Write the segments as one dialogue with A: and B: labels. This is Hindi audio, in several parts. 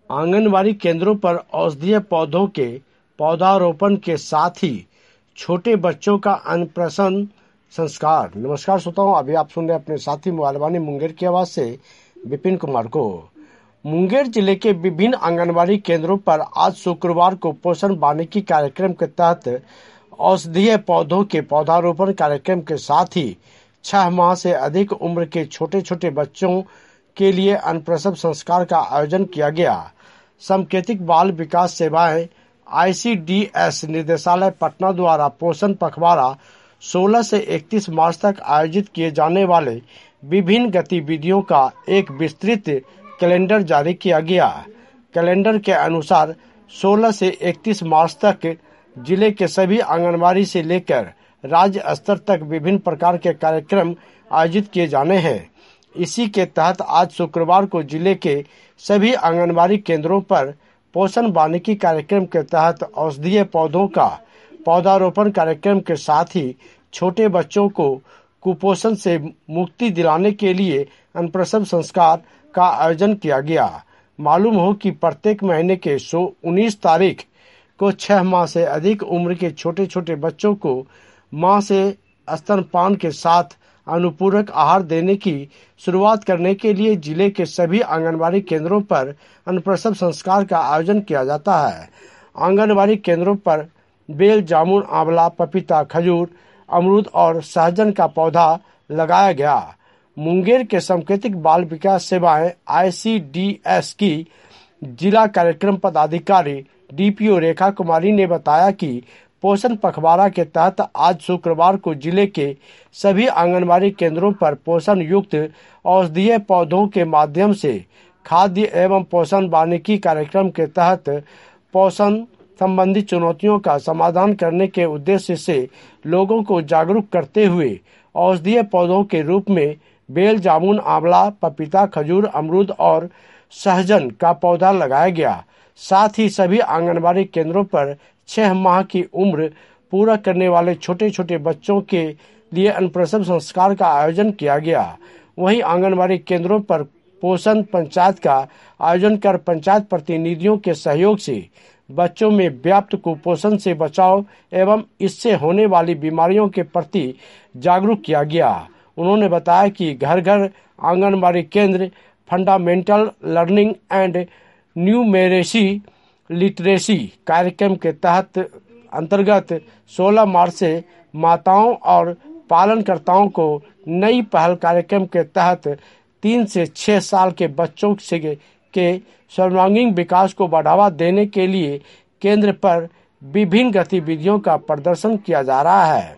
A: आंगनबाड़ी केंद्रों पर औषधीय पौधों के पौधारोपण के साथ ही छोटे बच्चों का अन्नप्राशन संस्कार। नमस्कार श्रोताओं, अभी आप सुन रहे अपने साथी मोबाइल मुंगेर की आवाज से विपिन कुमार को। मुंगेर जिले के विभिन्न आंगनबाड़ी केंद्रों पर आज शुक्रवार को पोषण वानिकी कार्यक्रम के तहत औषधीय पौधों के पौधारोपण कार्यक्रम के साथ ही 6 माह से अधिक उम्र के छोटे छोटे बच्चों के लिए अन्नप्रसव संस्कार का आयोजन किया गया। सांकेतिक बाल विकास सेवाएं ICDS निदेशालय पटना द्वारा पोषण पखवाड़ा 16 से 31 मार्च तक आयोजित किए जाने वाले विभिन्न गतिविधियों का एक विस्तृत कैलेंडर जारी किया गया। कैलेंडर के अनुसार 16 से 31 मार्च तक जिले के सभी आंगनबाड़ी से लेकर राज्य स्तर तक विभिन्न प्रकार के कार्यक्रम आयोजित किए जाने हैं। इसी के तहत आज शुक्रवार को जिले के सभी आंगनबाड़ी केंद्रों पर पोषण वानिकी कार्यक्रम के तहत औषधीय पौधों का पौधारोपण कार्यक्रम के साथ ही छोटे बच्चों को कुपोषण से मुक्ति दिलाने के लिए अन्नप्रसव संस्कार का आयोजन किया गया। मालूम हो कि प्रत्येक महीने के 19 तारीख को 6 माह से अधिक उम्र के छोटे छोटे बच्चों को मां से स्तनपान के साथ अनुपूरक आहार देने की शुरुआत करने के लिए जिले के सभी आंगनबाड़ी केंद्रों पर अन्नप्रसव संस्कार का आयोजन किया जाता है। आंगनबाड़ी केंद्रों पर बेल, जामुन, आंवला, पपीता, खजूर, अमरूद और सहजन का पौधा लगाया गया। मुंगेर के सांकेतिक बाल विकास सेवाएं ICDS की जिला कार्यक्रम पदाधिकारी DPO रेखा कुमारी ने बताया कि पोषण पखवाड़ा के तहत आज शुक्रवार को जिले के सभी आंगनबाड़ी केंद्रों पर पोषण युक्त औषधीय पौधों के माध्यम से खाद्य एवं पोषण वानिकी कार्यक्रम के तहत पोषण संबंधी चुनौतियों का समाधान करने के उद्देश्य से लोगों को जागरूक करते हुए औषधीय पौधों के रूप में बेल, जामुन, आंवला, पपीता, खजूर, अमरूद और सहजन का पौधा लगाया गया। साथ ही सभी आंगनबाड़ी केंद्रों पर 6 माह की उम्र पूरा करने वाले छोटे छोटे बच्चों के लिए अन्नप्रसव संस्कार का आयोजन किया गया। वहीं आंगनबाड़ी केंद्रों पर पोषण पंचायत का आयोजन कर पंचायत प्रतिनिधियों के सहयोग से बच्चों में व्याप्त कुपोषण से बचाव एवं इससे होने वाली बीमारियों के प्रति जागरूक किया गया। उन्होंने बताया कि घर घर आंगनबाड़ी केंद्र fundamental learning and numeracy literacy कार्यक्रम के तहत अंतर्गत 16 मार्च से माताओं और पालनकर्ताओं को नई पहल कार्यक्रम के तहत 3 से 6 साल के बच्चों के सर्वांगीण विकास को बढ़ावा देने के लिए केंद्र पर विभिन्न गतिविधियों का प्रदर्शन किया जा रहा है।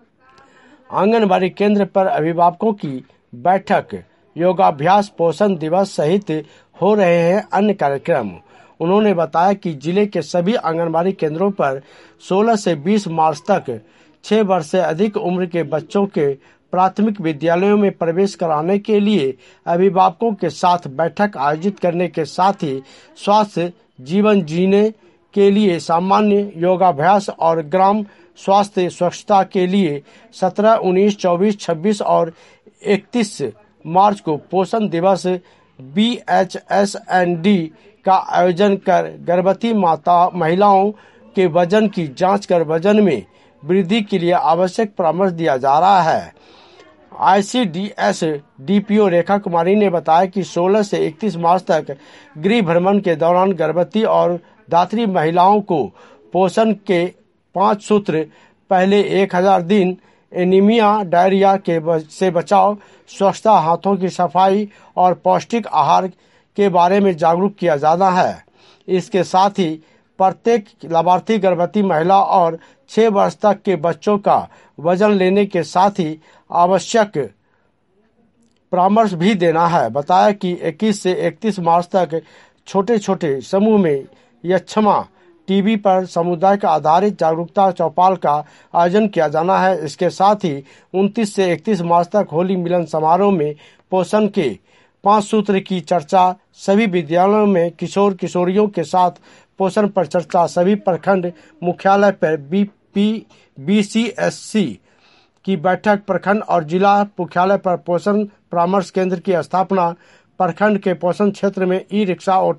A: आंगनबाड़ी केंद्र पर अभिभावकों की बैठक, योगाभ्यास, पोषण दिवस सहित हो रहे हैं अन्य कार्यक्रम। उन्होंने बताया कि जिले के सभी आंगनबाड़ी केंद्रों पर 16 से 20 मार्च तक 6 वर्ष से अधिक उम्र के बच्चों के प्राथमिक विद्यालयों में प्रवेश कराने के लिए अभिभावकों के साथ बैठक आयोजित करने के साथ ही स्वास्थ्य जीवन जीने के लिए सामान्य योगाभ्यास और ग्राम स्वास्थ्य स्वच्छता के लिए 17, 19, 24, 26 और 31 मार्च को पोषण दिवस BHSND का आयोजन कर गर्भवती महिलाओं के वजन की जांच कर वजन में वृद्धि के लिए आवश्यक परामर्श दिया जा रहा है। ICDS DPO रेखा कुमारी ने बताया कि 16 से 31 मार्च तक गृह भ्रमण के दौरान गर्भवती और धात्री महिलाओं को पोषण के 5 सूत्र, पहले 1000 दिन, एनीमिया, डायरिया से बचाव, स्वच्छता, हाथों की सफाई और पौष्टिक आहार के बारे में जागरूक किया जाना है। इसके साथ ही प्रत्येक लाभार्थी गर्भवती महिला और 6 वर्ष तक के बच्चों का वजन लेने के साथ ही आवश्यक परामर्श भी देना है। बताया कि 21 से 31 मार्च तक छोटे छोटे समूह में यक्षमा टीबी पर समुदाय का आधारित जागरूकता चौपाल का आयोजन किया जाना है। इसके साथ ही 29 से 31 मार्च तक होली मिलन समारोह में पोषण के 5 सूत्र की चर्चा, सभी विद्यालयों में किशोर किशोरियों के साथ पोषण पर चर्चा, सभी प्रखंड मुख्यालय पर BCSC की बैठक, प्रखंड और जिला मुख्यालय पर पोषण परामर्श केंद्र की स्थापना, प्रखंड के पोषण क्षेत्र में ई-रिक्शा और